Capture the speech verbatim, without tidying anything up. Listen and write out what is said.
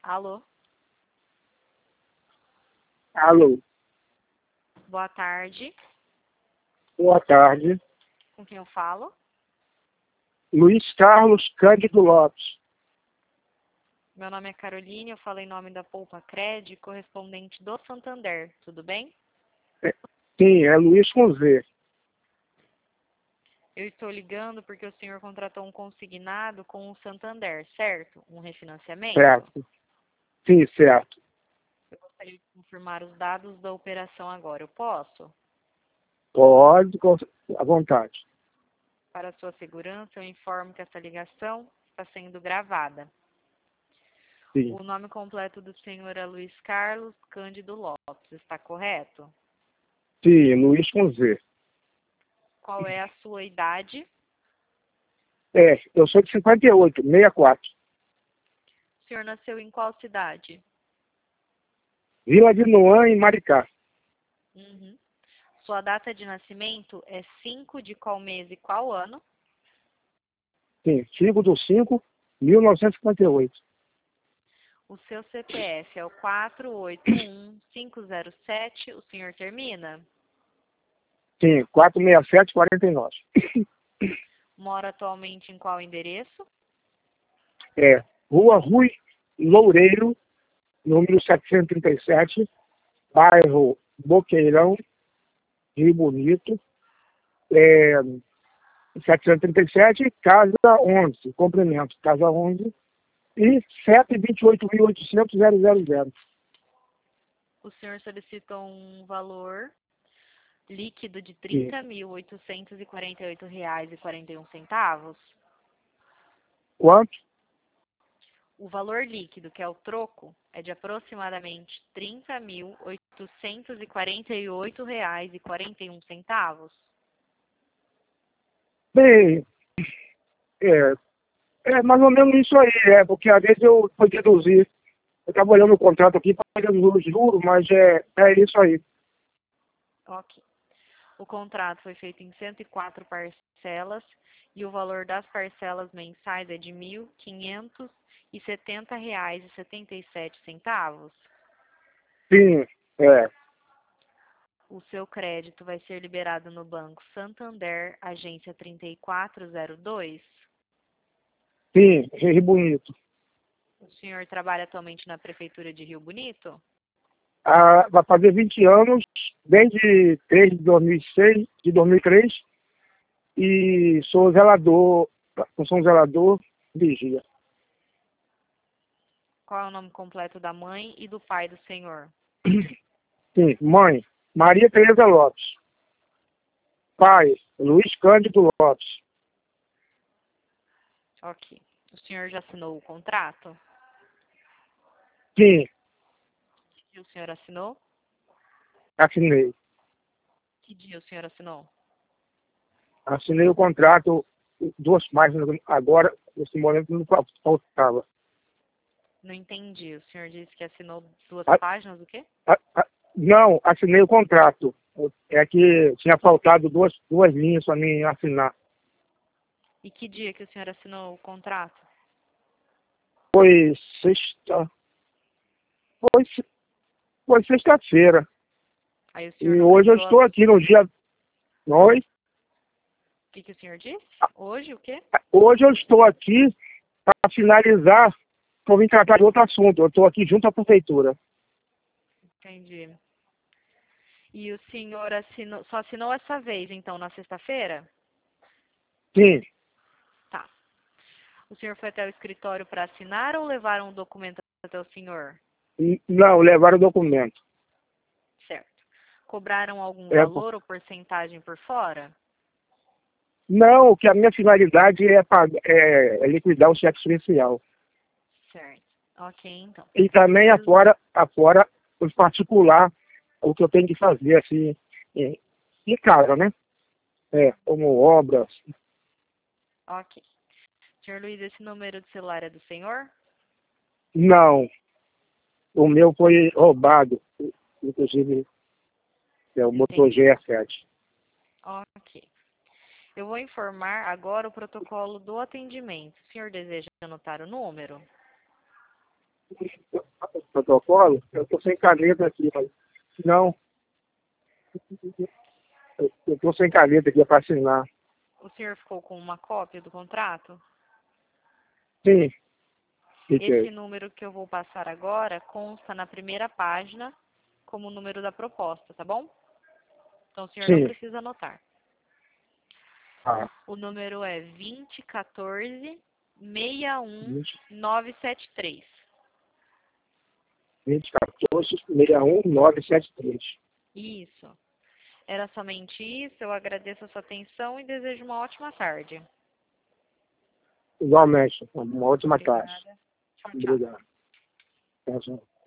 Alô? Alô, Boa tarde. boa tarde. Com quem eu falo? Luiz Carlos Cândido Lopes. Meu nome é Caroline, eu falo em nome da Poupa Cred, correspondente do Santander. Tudo bem? É, sim, é Luiz com Z. Eu estou ligando porque o senhor contratou um consignado com o Santander, certo? Um refinanciamento? Certo. Sim, certo. Eu gostaria de confirmar os dados da operação agora. Eu posso? Pode, com- à vontade. Para sua segurança, eu informo que essa ligação está sendo gravada. Sim, O nome completo do senhor é Luiz Carlos Cândido Lopes, está correto? sim, Luiz com Z. Qual é a sua idade? É, eu sou de cinquenta e oito, sessenta e quatro. O senhor nasceu em qual cidade? Vila de Noã, em Maricá. Uhum. Sua data de nascimento é cinco de qual mês e qual ano? Sim, cinco do cinco, mil novecentos e cinquenta e oito. O seu C P F é o quatro oito um cinco zero sete, o senhor termina? Sim, quatrocentos e sessenta e sete, quarenta e nove. Mora atualmente em qual endereço? É, Rua Rui Loureiro, número setecentos e trinta e sete, bairro Boqueirão, Rio Bonito. É, setecentos e trinta e sete, casa onze, complemento, casa onze, e setecentos e vinte e oito mil e oitocentos, zero zero zero. O senhor solicita um valor líquido de Sim. trinta mil oitocentos e quarenta e oito reais e quarenta e um centavos. Quanto? O valor líquido, que é o troco, é de aproximadamente trinta mil oitocentos e quarenta e oito reais e quarenta e um centavos. Bem, é, é mais ou menos isso aí, é, porque às vezes eu vou deduzir, eu estava olhando o contrato aqui para deduzir os juros, mas é, é isso aí. Ok. O contrato foi feito em cento e quatro parcelas e o valor das parcelas mensais é de mil quinhentos e setenta reais e setenta e sete centavos. Sim, é, O seu crédito vai ser liberado no Banco Santander, agência trinta e quatro zero dois. sim, Rio Bonito. O senhor trabalha atualmente na Prefeitura de Rio Bonito? Ah, vai fazer vinte anos, desde três de dois mil e seis, de dois mil e três, e sou zelador, sou um zelador, vigia. Qual é o nome completo da mãe e do pai do senhor? Sim, mãe, Maria Tereza Lopes. Pai, Luiz Cândido Lopes. Ok. O senhor já assinou o contrato? Sim, Que dia o senhor assinou? assinei. Que dia o senhor assinou? Assinei o contrato, duas páginas agora, nesse momento não faltava. Não entendi. O senhor disse que assinou duas A- páginas, o quê? a- a- não, assinei o contrato. É que tinha faltado duas, duas linhas para mim assinar. E que dia que o senhor assinou o contrato? Foi sexta, foi, se- foi sexta-feira. Aí o senhor E não hoje eu prestou a... estou O aqui no dia. Oi? que, que o senhor disse? Hoje o quê? Hoje eu estou aqui para finalizar, para vir tratar de outro assunto. Eu estou aqui junto à prefeitura. Entendi. E o senhor assinou, só assinou essa vez, então, na sexta-feira? Sim, Tá. O senhor foi até o escritório para assinar ou levaram o documento até o senhor? n- não, levaram o documento. Certo. Cobraram algum É, pô. valor ou porcentagem por fora? Não, que a minha finalidade é, pag- é, é liquidar o cheque especial. Certo. Ok, então. E Eu também preciso... afora, afora os particular, o que eu tenho que fazer, assim, em, em casa, né? É, como obras. Ok. Senhor Luiz, esse número de celular é do senhor? Não, o meu foi roubado, inclusive, é o Moto Entendi. G sete. Ok. Eu vou informar agora o protocolo do atendimento. O senhor deseja anotar o número? protocolo, eu estou sem caneta aqui, mas não, eu estou sem caneta aqui para assinar. O senhor ficou com uma cópia do contrato? Sim. Esse número que eu vou passar agora consta na primeira página como o número da proposta, tá bom? Então o senhor Sim. não precisa anotar. Ah. O número é vinte e quatorze, sessenta e um, novecentos e setenta e três. vinte e quatorze, sessenta e um, novecentos e setenta e três. Isso. Era somente isso. Eu agradeço a sua atenção e desejo uma ótima tarde. Igualmente. Uma ótima Obrigada. tarde. Tchau, tchau. Obrigado. Tchau, tchau.